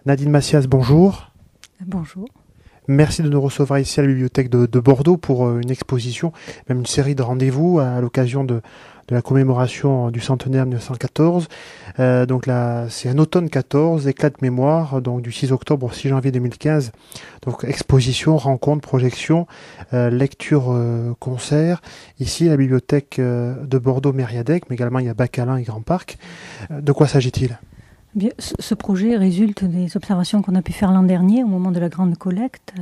Nadine Massias, bonjour. Bonjour. Merci de nous recevoir ici à la bibliothèque de Bordeaux pour une exposition, même une série de rendez-vous à l'occasion de la commémoration du centenaire 1914. Donc là, c'est un automne 14, éclat de mémoire, donc du 6 octobre au 6 janvier 2015. Donc exposition, rencontre, projection, lecture, concert. Ici, à la bibliothèque de Bordeaux-Mériadec, mais également il y a Bacalin et Grand Parc. De quoi s'agit-il ? Bien, ce projet résulte des observations qu'on a pu faire l'an dernier au moment de la grande collecte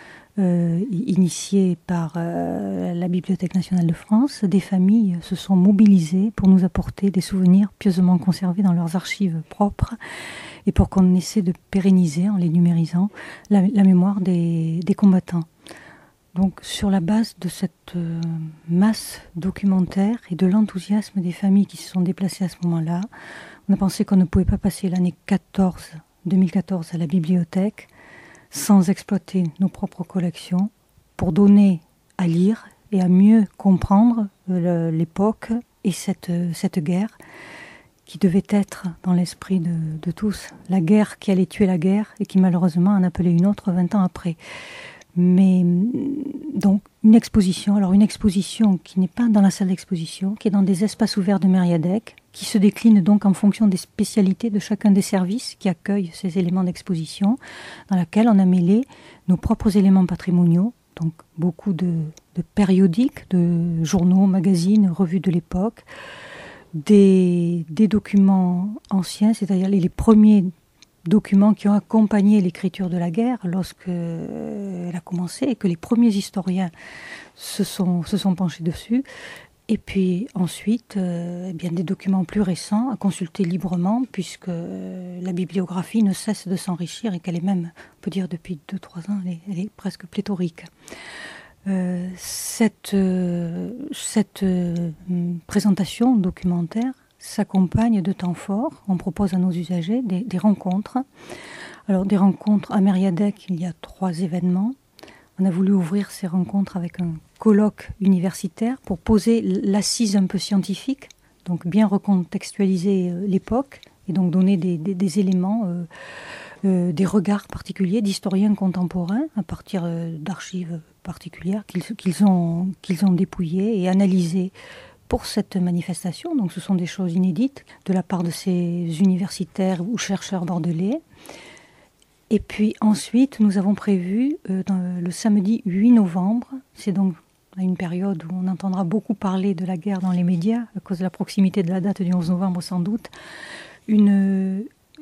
initiée par la Bibliothèque nationale de France. Des familles se sont mobilisées pour nous apporter des souvenirs pieusement conservés dans leurs archives propres et pour qu'on essaie de pérenniser, en les numérisant, la mémoire des combattants. Donc, sur la base de cette masse documentaire et de l'enthousiasme des familles qui se sont déplacées à ce moment-là, on a pensé qu'on ne pouvait pas passer l'année 2014 à la bibliothèque sans exploiter nos propres collections pour donner à lire et à mieux comprendre l'époque et cette guerre qui devait être dans l'esprit de tous. La guerre qui allait tuer la guerre et qui malheureusement en appelait une autre 20 ans après. Mais donc une exposition qui n'est pas dans la salle d'exposition, qui est dans des espaces ouverts de Mériadec, qui se décline donc en fonction des spécialités de chacun des services qui accueillent ces éléments d'exposition, dans laquelle on a mêlé nos propres éléments patrimoniaux, donc beaucoup de périodiques, de journaux, magazines, revues de l'époque, des documents anciens, c'est-à-dire les premiers documents qui ont accompagné l'écriture de la guerre lorsqu'elle a commencé et que les premiers historiens se sont penchés dessus. Et puis ensuite, des documents plus récents à consulter librement puisque la bibliographie ne cesse de s'enrichir et qu'elle est même, on peut dire depuis 2-3 ans, elle est presque pléthorique. Cette présentation documentaire s'accompagne de temps forts. On propose à nos usagers des rencontres. Alors des rencontres à Mériadec, il y a 3 événements. On a voulu ouvrir ces rencontres avec un colloque universitaire pour poser l'assise un peu scientifique, donc bien recontextualiser l'époque et donc donner des éléments, des regards particuliers d'historiens contemporains à partir d'archives particulières qu'ils ont dépouillées et analysées pour cette manifestation. Donc ce sont des choses inédites de la part de ces universitaires ou chercheurs bordelais. Et puis ensuite, nous avons prévu le samedi 8 novembre, c'est donc à une période où on entendra beaucoup parler de la guerre dans les médias, à cause de la proximité de la date du 11 novembre sans doute, une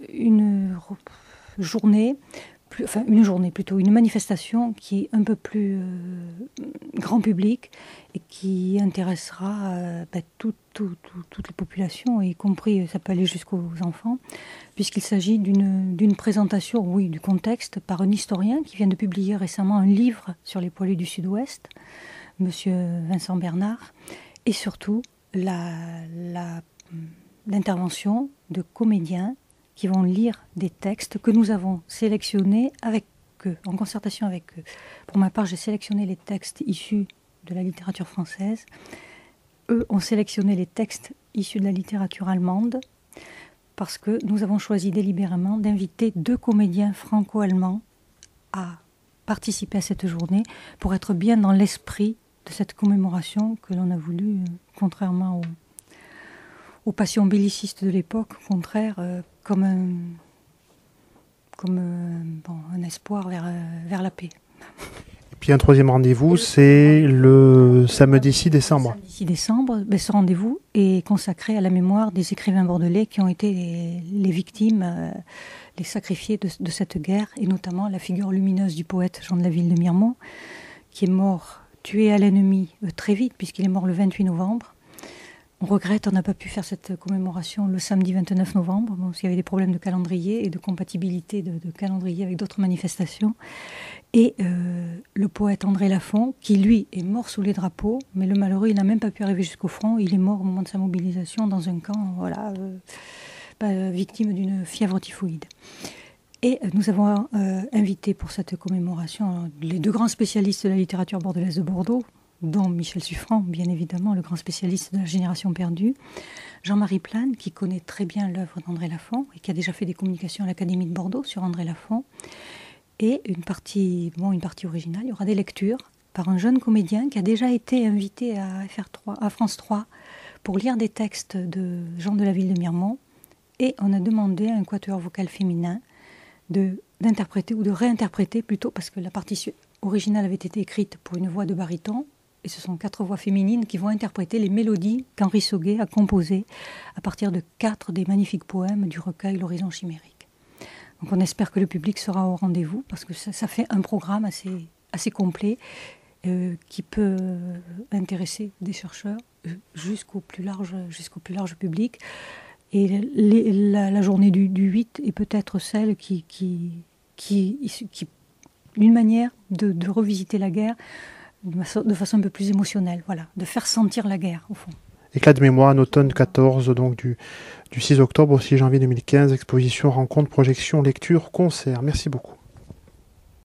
manifestation qui est un peu plus grand public et qui intéressera toutes les populations, y compris, ça peut aller jusqu'aux enfants, puisqu'il s'agit d'une présentation, oui, du contexte, par un historien qui vient de publier récemment un livre sur les poilus du Sud-Ouest, Monsieur Vincent Bernard, et surtout l'intervention de comédiens qui vont lire des textes que nous avons sélectionnés avec eux, en concertation avec eux. Pour ma part, j'ai sélectionné les textes issus de la littérature française. Eux ont sélectionné les textes issus de la littérature allemande parce que nous avons choisi délibérément d'inviter 2 comédiens franco-allemands à participer à cette journée pour être bien dans l'esprit de cette commémoration que l'on a voulu, contrairement aux passions bellicistes de l'époque, au contraire, comme un espoir vers la paix. Et puis un 3e rendez-vous, c'est le samedi 6 décembre. Samedi 6 décembre, ce rendez-vous est consacré à la mémoire des écrivains bordelais qui ont été les victimes, les sacrifiés de cette guerre, et notamment la figure lumineuse du poète Jean de la Ville de Miremont, qui est mort, tué à l'ennemi très vite, puisqu'il est mort le 28 novembre. On regrette, on n'a pas pu faire cette commémoration le samedi 29 novembre, parce qu'il y avait des problèmes de calendrier et de compatibilité de calendrier avec d'autres manifestations. Et le poète André Lafont, qui lui est mort sous les drapeaux, mais le malheureux, il n'a même pas pu arriver jusqu'au front. Il est mort au moment de sa mobilisation dans un camp, victime d'une fièvre typhoïde. Et nous avons invité pour cette commémoration les 2 grands spécialistes de la littérature bordelaise de Bordeaux, dont Michel Suffrand, bien évidemment, le grand spécialiste de la génération perdue, Jean-Marie Plane, qui connaît très bien l'œuvre d'André Lafont et qui a déjà fait des communications à l'Académie de Bordeaux sur André Lafont, et une partie originale. Il y aura des lectures par un jeune comédien qui a déjà été invité à à France 3 pour lire des textes de Jean de la Ville de Miremont, et on a demandé à un quatuor vocal féminin d'interpréter, ou de réinterpréter plutôt, parce que la partie originale avait été écrite pour une voix de baryton, et ce sont 4 voix féminines qui vont interpréter les mélodies qu'Henri Sauguet a composées à partir de 4 des magnifiques poèmes du recueil L'Horizon chimérique. Donc on espère que le public sera au rendez-vous, parce que ça fait un programme assez complet, qui peut intéresser des chercheurs jusqu'au plus large public. Et la journée du 8 est peut-être celle qui une manière de revisiter la guerre de façon un peu plus émotionnelle, voilà, de faire sentir la guerre au fond. Éclat de mémoire en automne 14, donc du 6 octobre au 6 janvier 2015, exposition, rencontre, projection, lecture, concert. Merci beaucoup.